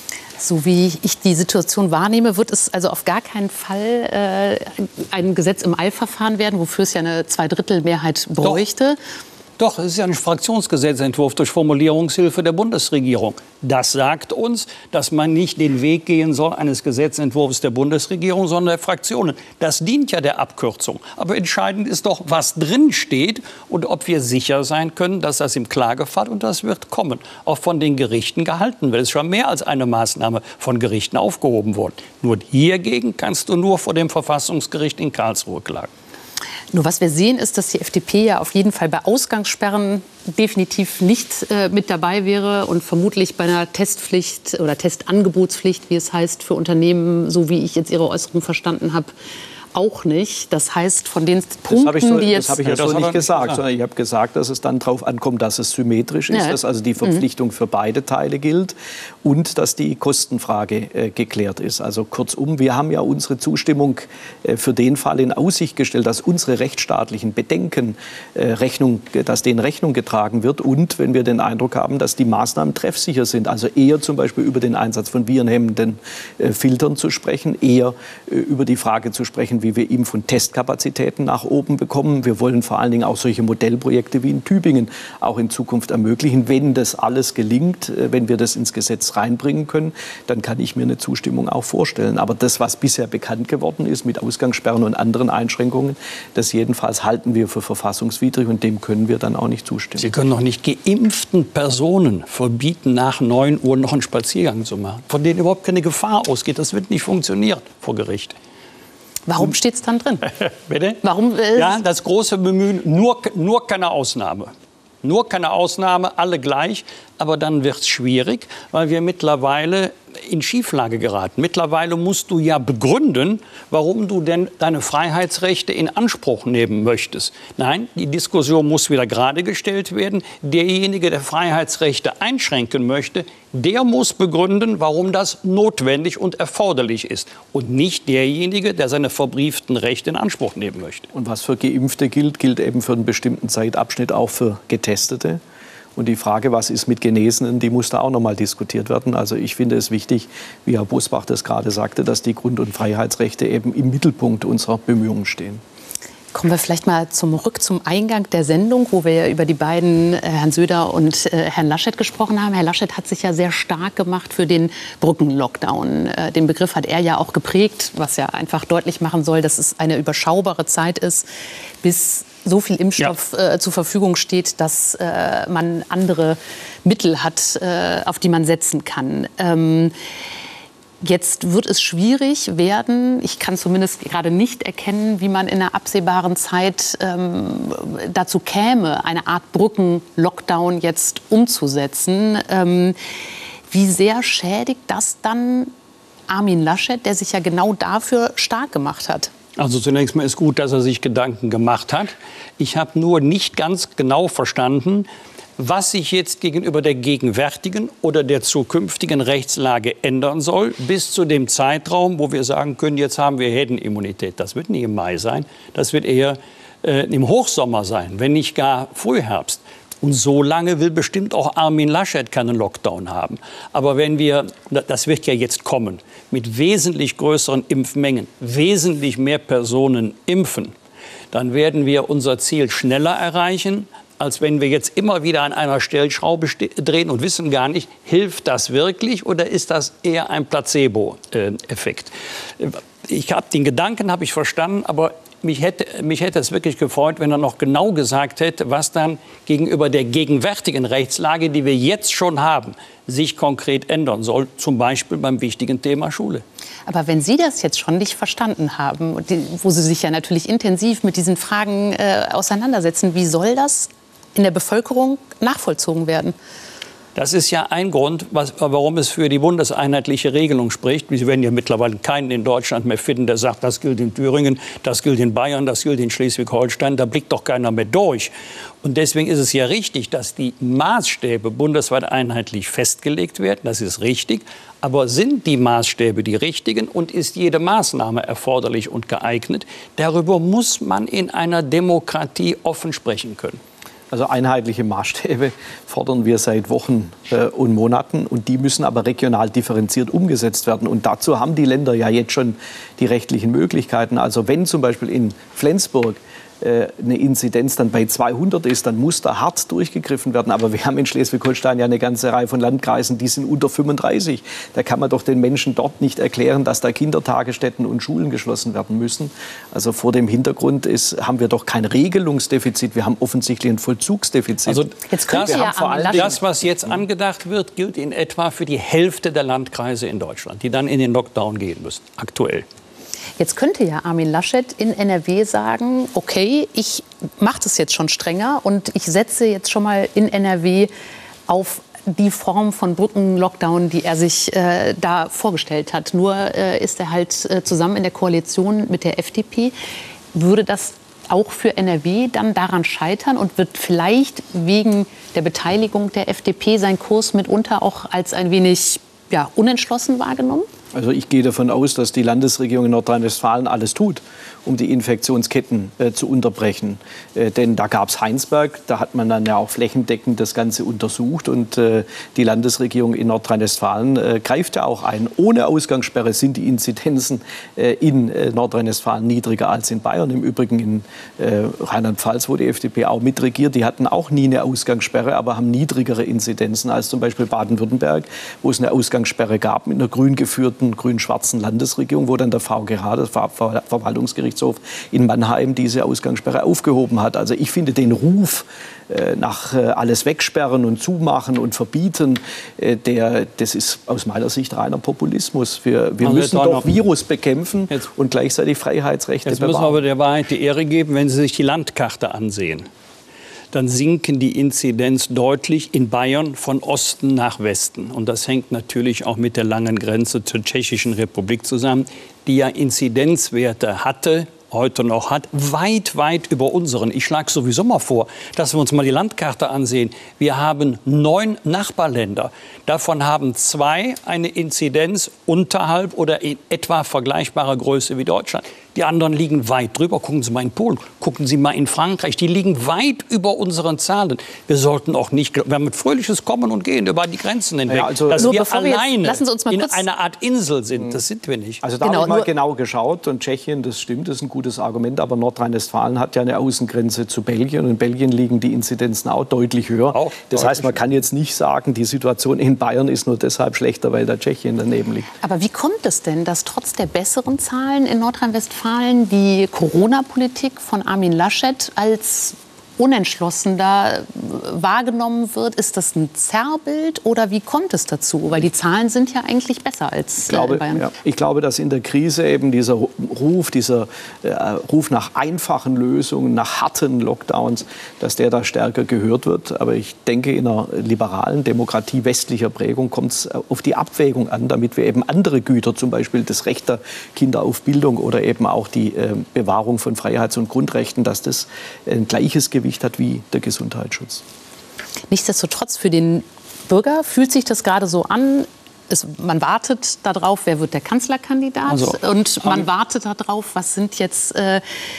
So wie ich die Situation wahrnehme, wird es also auf gar keinen Fall äh, ein Gesetz im Eilverfahren werden, wofür es ja eine Zweidrittelmehrheit bräuchte. Doch. Doch, es ist ja ein Fraktionsgesetzentwurf durch Formulierungshilfe der Bundesregierung. Das sagt uns, dass man nicht den Weg gehen soll eines Gesetzentwurfs der Bundesregierung, sondern der Fraktionen. Das dient ja der Abkürzung. Aber entscheidend ist doch, was drin steht und ob wir sicher sein können, dass das im Klagefall, und das wird kommen, auch von den Gerichten gehalten wird. Es ist schon mehr als eine Maßnahme von Gerichten aufgehoben worden. Nur hiergegen kannst du nur vor dem Verfassungsgericht in Karlsruhe klagen. Nur was wir sehen, ist, dass die F D P ja auf jeden Fall bei Ausgangssperren definitiv nicht äh, mit dabei wäre und vermutlich bei einer Testpflicht oder Testangebotspflicht, wie es heißt, für Unternehmen, so wie ich jetzt Ihre Äußerung verstanden habe, auch nicht. Das heißt, von den Punkten, so, die jetzt... Das habe ich ja so nicht gesagt, sondern ich habe gesagt, dass es dann darauf ankommt, dass es symmetrisch ist, ja, dass also die Verpflichtung mhm. für beide Teile gilt und dass die Kostenfrage äh, geklärt ist. Also kurzum, wir haben ja unsere Zustimmung äh, für den Fall in Aussicht gestellt, dass unsere rechtsstaatlichen Bedenken, äh, Rechnung, dass denen Rechnung getragen wird und wenn wir den Eindruck haben, dass die Maßnahmen treffsicher sind, also eher zum Beispiel über den Einsatz von virenhemmenden äh, Filtern zu sprechen, eher äh, über die Frage zu sprechen, wie wir Impf- und Testkapazitäten nach oben bekommen. Wir wollen vor allen Dingen auch solche Modellprojekte wie in Tübingen auch in Zukunft ermöglichen. Wenn das alles gelingt, wenn wir das ins Gesetz reinbringen können, dann kann ich mir eine Zustimmung auch vorstellen. Aber das, was bisher bekannt geworden ist mit Ausgangssperren und anderen Einschränkungen, das jedenfalls halten wir für verfassungswidrig und dem können wir dann auch nicht zustimmen. Sie können doch nicht geimpften Personen verbieten, nach neun Uhr noch einen Spaziergang zu machen, von denen überhaupt keine Gefahr ausgeht. Das wird nicht funktionieren vor Gericht. Warum steht es dann drin? Bitte? Warum, äh ja, das große Bemühen, nur, nur keine Ausnahme. Nur keine Ausnahme, alle gleich. Aber dann wird es schwierig, weil wir mittlerweile in Schieflage geraten. Mittlerweile musst du ja begründen, warum du denn deine Freiheitsrechte in Anspruch nehmen möchtest. Nein, die Diskussion muss wieder gerade gestellt werden. Derjenige, der Freiheitsrechte einschränken möchte, der muss begründen, warum das notwendig und erforderlich ist. Und nicht derjenige, der seine verbrieften Rechte in Anspruch nehmen möchte. Und was für Geimpfte gilt, gilt eben für einen bestimmten Zeitabschnitt auch für Getestete. Und die Frage, was ist mit Genesenen, die muss da auch noch mal diskutiert werden. Also ich finde es wichtig, wie Herr Busbach das gerade sagte, dass die Grund- und Freiheitsrechte eben im Mittelpunkt unserer Bemühungen stehen. Kommen wir vielleicht mal zurück zum Eingang der Sendung, wo wir ja über die beiden, äh, Herrn Söder und äh, Herrn Laschet, gesprochen haben. Herr Laschet hat sich ja sehr stark gemacht für den Brückenlockdown. Äh, den Begriff hat er ja auch geprägt, was ja einfach deutlich machen soll, dass es eine überschaubare Zeit ist, bis so viel Impfstoff ja. äh, zur Verfügung steht, dass äh, man andere Mittel hat, äh, auf die man setzen kann. Ähm, Jetzt wird es schwierig werden, ich kann zumindest gerade nicht erkennen, wie man in einer absehbaren Zeit ähm, dazu käme, eine Art Brücken-Lockdown jetzt umzusetzen. Ähm, wie sehr schädigt das dann Armin Laschet, der sich ja genau dafür stark gemacht hat? Also zunächst mal ist gut, dass er sich Gedanken gemacht hat. Ich habe nur nicht ganz genau verstanden, was sich jetzt gegenüber der gegenwärtigen oder der zukünftigen Rechtslage ändern soll, bis zu dem Zeitraum, wo wir sagen können, jetzt haben wir Herdenimmunität. Das wird nicht im Mai sein, das wird eher äh, im Hochsommer sein, wenn nicht gar Frühherbst. Und so lange will bestimmt auch Armin Laschet keinen Lockdown haben. Aber wenn wir, das wird ja jetzt kommen, mit wesentlich größeren Impfmengen, wesentlich mehr Personen impfen, dann werden wir unser Ziel schneller erreichen, als wenn wir jetzt immer wieder an einer Stellschraube drehen und wissen gar nicht, hilft das wirklich oder ist das eher ein Placebo-Effekt? Ich habe den Gedanken, habe ich verstanden, aber Mich hätte, mich hätte es wirklich gefreut, wenn er noch genau gesagt hätte, was dann gegenüber der gegenwärtigen Rechtslage, die wir jetzt schon haben, sich konkret ändern soll, zum Beispiel beim wichtigen Thema Schule. Aber wenn Sie das jetzt schon nicht verstanden haben, wo Sie sich ja natürlich intensiv mit diesen Fragen äh, auseinandersetzen, wie soll das in der Bevölkerung nachvollzogen werden? Das ist ja ein Grund, was, warum es für die bundeseinheitliche Regelung spricht. Sie werden ja mittlerweile keinen in Deutschland mehr finden, der sagt, das gilt in Thüringen, das gilt in Bayern, das gilt in Schleswig-Holstein. Da blickt doch keiner mehr durch. Und deswegen ist es ja richtig, dass die Maßstäbe bundesweit einheitlich festgelegt werden. Das ist richtig. Aber sind die Maßstäbe die richtigen und ist jede Maßnahme erforderlich und geeignet? Darüber muss man in einer Demokratie offen sprechen können. Also einheitliche Maßstäbe fordern wir seit Wochen äh, und Monaten. Und die müssen aber regional differenziert umgesetzt werden. Und dazu haben die Länder ja jetzt schon die rechtlichen Möglichkeiten. Also wenn zum Beispiel in Flensburg äh, eine Inzidenz dann bei zweihundert ist, dann muss da hart durchgegriffen werden. Aber wir haben in Schleswig-Holstein ja eine ganze Reihe von Landkreisen, die sind unter fünfunddreißig. Da kann man doch den Menschen dort nicht erklären, dass da Kindertagesstätten und Schulen geschlossen werden müssen. Also vor dem Hintergrund ist, haben wir doch kein Regelungsdefizit, wir haben offensichtlich ein Vollzugsdefizit. Also jetzt könnte wir ja haben vor allem das, was jetzt angedacht wird, gilt in etwa für die Hälfte der Landkreise in Deutschland, die dann in den Lockdown gehen müssen, aktuell. Jetzt könnte ja Armin Laschet in N R W sagen, okay, ich mache das jetzt schon strenger und ich setze jetzt schon mal in N R W auf die Form von Brückenlockdown, die er sich äh, da vorgestellt hat. Nur äh, ist er halt äh, zusammen in der Koalition mit der F D P. Würde das auch für N R W dann daran scheitern und wird vielleicht wegen der Beteiligung der F D P sein Kurs mitunter auch als ein wenig ja, unentschlossen wahrgenommen? Also ich gehe davon aus, dass die Landesregierung in Nordrhein-Westfalen alles tut, um die Infektionsketten äh, zu unterbrechen. Äh, denn da gab es Heinsberg, da hat man dann ja auch flächendeckend das Ganze untersucht. Und äh, die Landesregierung in Nordrhein-Westfalen äh, greift ja auch ein. Ohne Ausgangssperre sind die Inzidenzen äh, in äh, Nordrhein-Westfalen niedriger als in Bayern. Im Übrigen in äh, Rheinland-Pfalz, wo die F D P auch mitregiert, die hatten auch nie eine Ausgangssperre, aber haben niedrigere Inzidenzen als zum Beispiel Baden-Württemberg, wo es eine Ausgangssperre gab mit einer grün geführten grün-schwarzen Landesregierung, wo dann der V G H, das Ver Ver Verwaltungsgerichtshof in Mannheim, diese Ausgangssperre aufgehoben hat. Also ich finde den Ruf äh, nach äh, alles wegsperren und zumachen und verbieten, äh, der, das ist aus meiner Sicht reiner Populismus. Wir, wir müssen doch Virus bekämpfen jetzt, und gleichzeitig Freiheitsrechte jetzt bewahren. Jetzt müssen wir aber der Wahrheit die Ehre geben, wenn Sie sich die Landkarte ansehen. Dann sinken die Inzidenz deutlich in Bayern von Osten nach Westen. Und das hängt natürlich auch mit der langen Grenze zur Tschechischen Republik zusammen, die ja Inzidenzwerte hatte, heute noch hat, weit, weit über unseren. Ich schlage sowieso mal vor, dass wir uns mal die Landkarte ansehen. Wir haben neun Nachbarländer. Davon haben zwei eine Inzidenz unterhalb oder in etwa vergleichbarer Größe wie Deutschland. Die anderen liegen weit drüber. Gucken Sie mal in Polen, gucken Sie mal in Frankreich. Die liegen weit über unseren Zahlen. Wir sollten auch nicht, wir haben mit fröhliches Kommen und Gehen über die Grenzen hinweg, ja, also, dass nur wir alleine wir uns in einer Art Insel sind. Das sind wir nicht. Also da genau, habe ich mal genau geschaut und Tschechien, das stimmt, das ist ein gutes Argument, aber Nordrhein-Westfalen hat ja eine Außengrenze zu Belgien und in Belgien liegen die Inzidenzen auch deutlich höher. Auch das deutlich heißt, man kann jetzt nicht sagen, die Situation in Bayern ist nur deshalb schlechter, weil da Tschechien daneben liegt. Aber wie kommt es denn, dass trotz der besseren Zahlen in Nordrhein-Westfalen die Corona-Politik von Armin Laschet als unentschlossen da wahrgenommen wird? Ist das ein Zerrbild oder wie kommt es dazu? Weil die Zahlen sind ja eigentlich besser als ich glaube, in Bayern. Ja, ich glaube, dass in der Krise eben dieser Ruf, dieser äh, Ruf nach einfachen Lösungen, nach harten Lockdowns, dass der da stärker gehört wird. Aber ich denke, in einer liberalen Demokratie westlicher Prägung kommt es auf die Abwägung an, damit wir eben andere Güter, zum Beispiel das Recht der Kinder auf Bildung oder eben auch die äh, Bewahrung von Freiheits- und Grundrechten, dass das ein gleiches Gewicht hat wie der Gesundheitsschutz. Nichtsdestotrotz, für den Bürger fühlt sich das gerade so an, es, man wartet darauf, wer wird der Kanzlerkandidat, also, und man wartet darauf, was sind jetzt äh,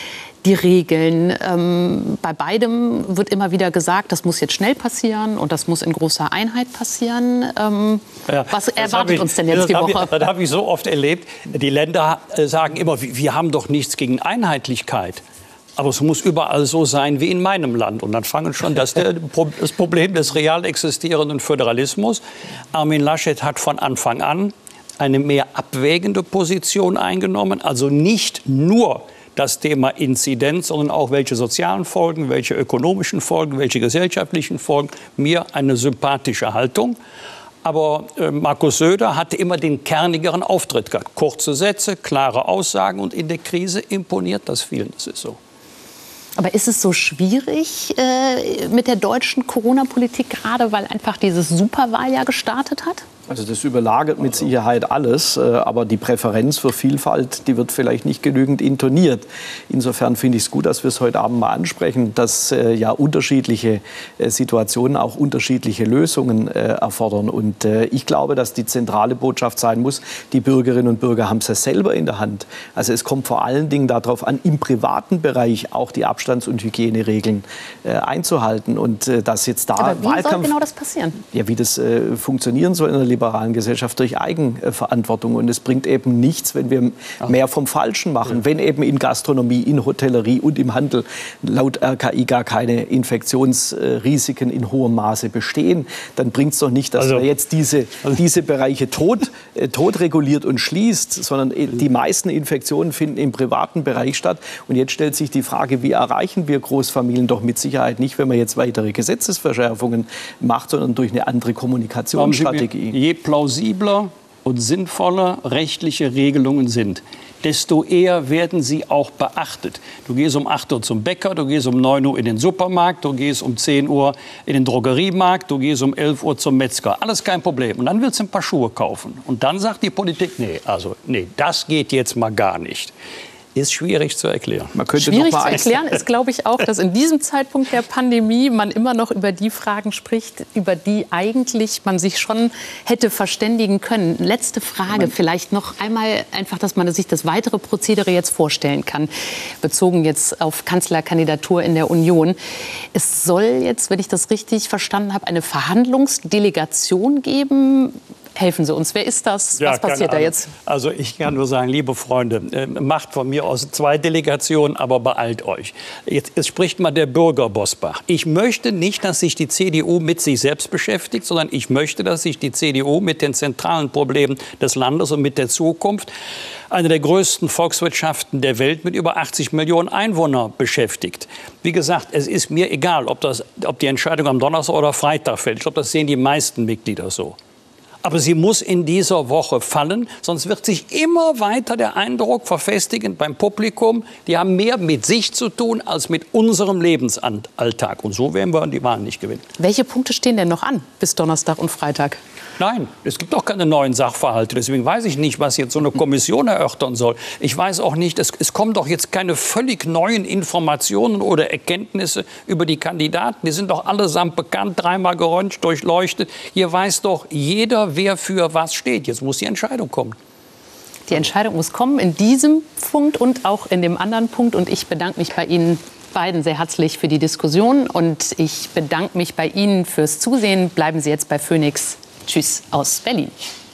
die Regeln. Ähm, bei beidem wird immer wieder gesagt, das muss jetzt schnell passieren und das muss in großer Einheit passieren. Ähm, ja, was erwartet ich, uns denn jetzt die Woche? Ich, das habe ich so oft erlebt. Die Länder sagen immer, wir haben doch nichts gegen Einheitlichkeit. Aber es muss überall so sein wie in meinem Land. Und dann fangen schon das, das Problem des real existierenden Föderalismus. Armin Laschet hat von Anfang an eine mehr abwägende Position eingenommen. Also nicht nur das Thema Inzidenz, sondern auch welche sozialen Folgen, welche ökonomischen Folgen, welche gesellschaftlichen Folgen. Mir eine sympathische Haltung. Aber äh, Markus Söder hatte immer den kernigeren Auftritt gehabt. Kurze Sätze, klare Aussagen. Und in der Krise imponiert das vielen. Das ist so. Aber ist es so schwierig äh, mit der deutschen Corona-Politik gerade, weil einfach dieses Superwahljahr gestartet hat? Also das überlagert mit Sicherheit alles, aber die Präferenz für Vielfalt, die wird vielleicht nicht genügend intoniert. Insofern finde ich es gut, dass wir es heute Abend mal ansprechen, dass äh, ja unterschiedliche äh, Situationen auch unterschiedliche Lösungen äh, erfordern. Und äh, ich glaube, dass die zentrale Botschaft sein muss, die Bürgerinnen und Bürger haben es ja selber in der Hand. Also es kommt vor allen Dingen darauf an, im privaten Bereich auch die Abstands- und Hygieneregeln äh, einzuhalten. Und äh, dass jetzt da Aber wie Wahlkampf, soll genau das passieren? Ja, wie das äh, funktionieren soll in der liberalen Gesellschaft durch Eigenverantwortung. Und es bringt eben nichts, wenn wir mehr vom Falschen machen. Ja. Wenn eben in Gastronomie, in Hotellerie und im Handel laut R K I gar keine Infektionsrisiken in hohem Maße bestehen, dann bringt es doch nicht, dass also, man jetzt diese, diese Bereiche tot, äh, tot reguliert und schließt, sondern die meisten Infektionen finden im privaten Bereich statt. Und jetzt stellt sich die Frage, wie erreichen wir Großfamilien doch mit Sicherheit nicht, wenn man jetzt weitere Gesetzesverschärfungen macht, sondern durch eine andere Kommunikationsstrategie. Je plausibler und sinnvoller rechtliche Regelungen sind, desto eher werden sie auch beachtet. Du gehst um acht Uhr zum Bäcker, du gehst um neun Uhr in den Supermarkt, du gehst um zehn Uhr in den Drogeriemarkt, du gehst um elf Uhr zum Metzger. Alles kein Problem. Und dann willst du ein paar Schuhe kaufen. Und dann sagt die Politik, nee, also, nee, das geht jetzt mal gar nicht. Ist schwierig zu erklären. Man könnte schwierig noch mal zu erklären ist, glaube ich, auch, dass in diesem Zeitpunkt der Pandemie man immer noch über die Fragen spricht, über die eigentlich man sich schon hätte verständigen können. Letzte Frage man vielleicht noch einmal, einfach, dass man sich das weitere Prozedere jetzt vorstellen kann, bezogen jetzt auf Kanzlerkandidatur in der Union. Es soll jetzt, wenn ich das richtig verstanden habe, eine Verhandlungsdelegation geben. Helfen Sie uns. Wer ist das? Ja, was passiert da jetzt? Also ich kann nur sagen, liebe Freunde, äh, macht von mir aus zwei Delegationen, aber beeilt euch. Jetzt, jetzt spricht mal der Bürger Bosbach. Ich möchte nicht, dass sich die C D U mit sich selbst beschäftigt, sondern ich möchte, dass sich die C D U mit den zentralen Problemen des Landes und mit der Zukunft, eine der größten Volkswirtschaften der Welt mit über achtzig Millionen Einwohnern beschäftigt. Wie gesagt, es ist mir egal, ob, das, ob die Entscheidung am Donnerstag oder Freitag fällt. Ich glaube, das sehen die meisten Mitglieder so. Aber sie muss in dieser Woche fallen, sonst wird sich immer weiter der Eindruck verfestigen beim Publikum, die haben mehr mit sich zu tun als mit unserem Lebensalltag. Und so werden wir die Wahlen nicht gewinnen. Welche Punkte stehen denn noch an bis Donnerstag und Freitag? Nein, es gibt auch keine neuen Sachverhalte. Deswegen weiß ich nicht, was jetzt so eine Kommission erörtern soll. Ich weiß auch nicht, es, es kommen doch jetzt keine völlig neuen Informationen oder Erkenntnisse über die Kandidaten. Die sind doch allesamt bekannt, dreimal geröntgt, durchleuchtet. Hier weiß doch jeder, wer für was steht. Jetzt muss die Entscheidung kommen. Die Entscheidung muss kommen in diesem Punkt und auch in dem anderen Punkt. Und ich bedanke mich bei Ihnen beiden sehr herzlich für die Diskussion. Und ich bedanke mich bei Ihnen fürs Zusehen. Bleiben Sie jetzt bei Phoenix. Tschüss aus Berlin.